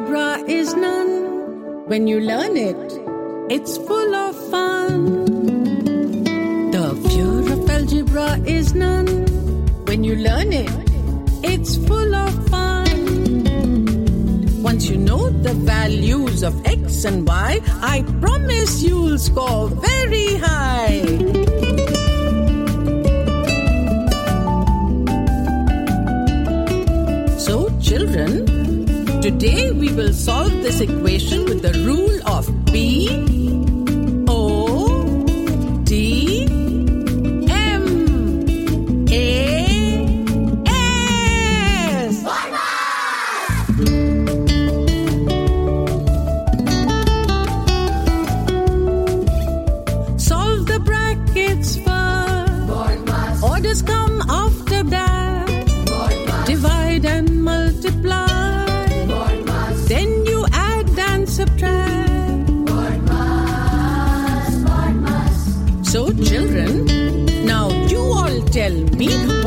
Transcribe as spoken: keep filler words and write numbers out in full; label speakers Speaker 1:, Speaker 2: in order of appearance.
Speaker 1: algebra is none. When you learn it, it's full of fun. The fear of algebra is none. When you learn it, it's full of fun. Once you know the values of X and Y, I promise you'll score very high. So, children, today we will solve this equation with the rule of P, O, D, M, A, S. Solve the brackets first. Orders come after that. Divide and multiply. Then you add and subtract. So children, now you all tell me